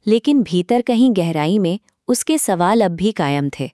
लेकिन भीतर कहीं गहराई में उसके सवाल अब भी कायम थे।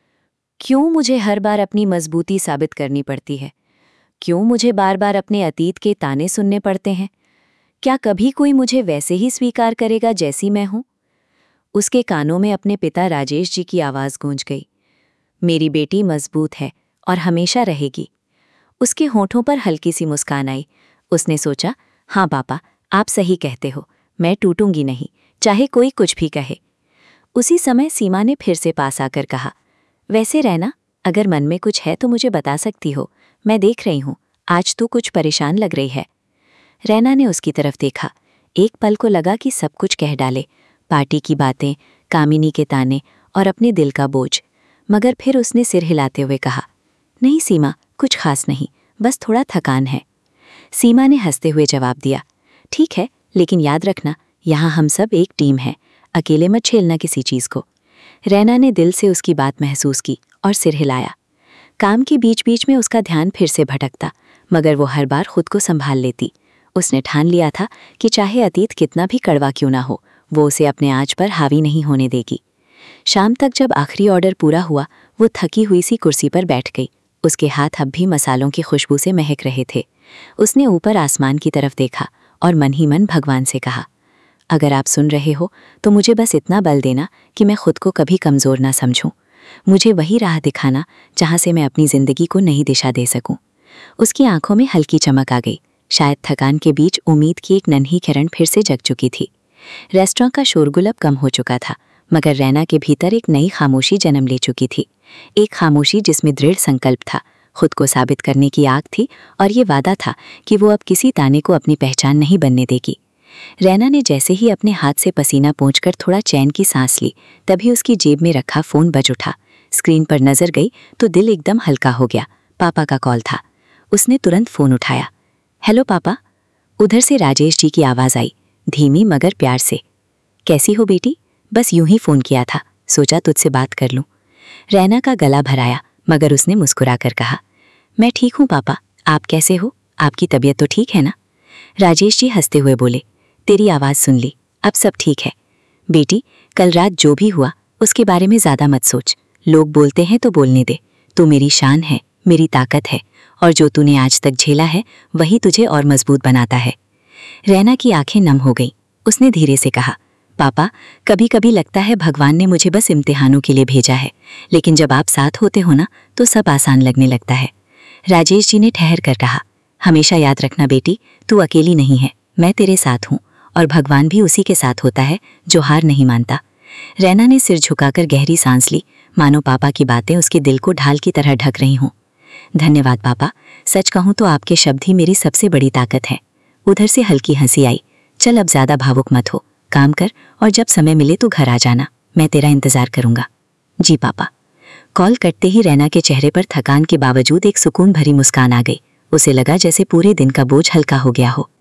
क्यों मुझे हर बार अपनी मजबूती साबित करनी पड़ती है? क्यों मुझे बार बार अपने अतीत के ताने सुनने पड़ते हैं? क्या कभी कोई मुझे वैसे ही स्वीकार करेगा जैसी मैं हूं? उसके कानों में अपने पिता राजेश जी की आवाज गूंज गई। मेरी बेटी मजबूत है और हमेशा रहेगी। उसके होठों पर हल्की सी मुस्कान आई। उसने सोचा, हाँ पापा, आप सही कहते हो, मैं टूटूंगी नहीं, चाहे कोई कुछ भी कहे। उसी समय सीमा ने फिर से पास आकर कहा, वैसे रहना, अगर मन में कुछ है तो मुझे बता सकती हो, मैं देख रही हूँ आज तू कुछ परेशान लग रही है। रैना ने उसकी तरफ देखा। एक पल को लगा कि सब कुछ कह डाले, पार्टी की बातें, कामिनी के ताने और अपने दिल का बोझ, मगर फिर उसने सिर हिलाते हुए कहा, नहीं सीमा, कुछ खास नहीं, बस थोड़ा थकान है। सीमा ने हंसते हुए जवाब दिया, ठीक है, लेकिन याद रखना, यहाँ हम सब एक टीम है, अकेले मत झेलना किसी चीज़ को। रैना ने दिल से उसकी बात महसूस की और सिर हिलाया। काम के बीच बीच में उसका ध्यान फिर से भटकता, मगर वो हर बार खुद को संभाल लेती। उसने ठान लिया था कि चाहे अतीत कितना भी कड़वा क्यों ना हो, वो उसे अपने आँच पर हावी नहीं होने देगी। शाम तक जब आखिरी ऑर्डर पूरा हुआ, वो थकी हुई सी कुर्सी पर बैठ गई। उसके हाथ अब भी मसालों की खुशबू से महक रहे थे। उसने ऊपर आसमान की तरफ देखा और मन ही मन भगवान से कहा, अगर आप सुन रहे हो तो मुझे बस इतना बल देना कि मैं खुद को कभी कमज़ोर ना समझूं। मुझे वही राह दिखाना जहां से मैं अपनी ज़िंदगी को नई दिशा दे सकूं। उसकी आंखों में हल्की चमक आ गई। शायद थकान के बीच उम्मीद की एक नन्ही किरण फिर से जग चुकी थी। रेस्टोरेंट का शोरगुल अब कम हो चुका था, मगर रैना के भीतर एक नई खामोशी जन्म ले चुकी थी। एक खामोशी जिसमें दृढ़ संकल्प था, खुद को साबित करने की आग थी और ये वादा था कि वो अब किसी ताने को अपनी पहचान नहीं बनने देगी। रैना ने जैसे ही अपने हाथ से पसीना पोंछकर थोड़ा चैन की सांस ली, तभी उसकी जेब में रखा फ़ोन बज उठा। स्क्रीन पर नजर गई तो दिल एकदम हल्का हो गया। पापा का कॉल था। उसने तुरंत फ़ोन उठाया। हेलो पापा। उधर से राजेश जी की आवाज़ आई, धीमी मगर प्यार से। कैसी हो बेटी? बस यूं ही फ़ोन किया था, सोचा तुझसे बात कर लूं। रैना का गला भराया, मगर उसने मुस्कुरा कर कहा, मैं ठीक हूँ पापा, आप कैसे हो? आपकी तबीयत तो ठीक है ना? राजेश जी हंसते हुए बोले, तेरी आवाज़ सुन ली, अब सब ठीक है। बेटी, कल रात जो भी हुआ उसके बारे में ज़्यादा मत सोच। लोग बोलते हैं तो बोलने दे। तू मेरी शान है, मेरी ताकत है, और जो तूने आज तक झेला है वही तुझे और मजबूत बनाता है। रैना की आंखें नम हो गईं। उसने धीरे से कहा, पापा, कभी कभी लगता है भगवान ने मुझे बस इम्तिहानों के लिए भेजा है, लेकिन जब आप साथ होते हो ना तो सब आसान लगने लगता है। राजेश जी ने ठहर कर कहा, हमेशा याद रखना बेटी, तू अकेली नहीं है, मैं तेरे साथ हूँ, और भगवान भी उसी के साथ होता है जो हार नहीं मानता। रैना ने सिर झुकाकर गहरी सांस ली, मानो पापा की बातें उसके दिल को ढाल की तरह ढक रही हों। धन्यवाद पापा, सच कहूँ तो आपके शब्द ही मेरी सबसे बड़ी ताकत है। उधर से हल्की हंसी आई। चल अब ज़्यादा भावुक मत हो, काम कर और जब समय मिले तो घर आ जाना, मैं तेरा इंतज़ार करूँगा। जी पापा। कॉल कटते ही रैना के चेहरे पर थकान के बावजूद एक सुकून भरी मुस्कान आ गई। उसे लगा जैसे पूरे दिन का बोझ हल्का हो गया हो।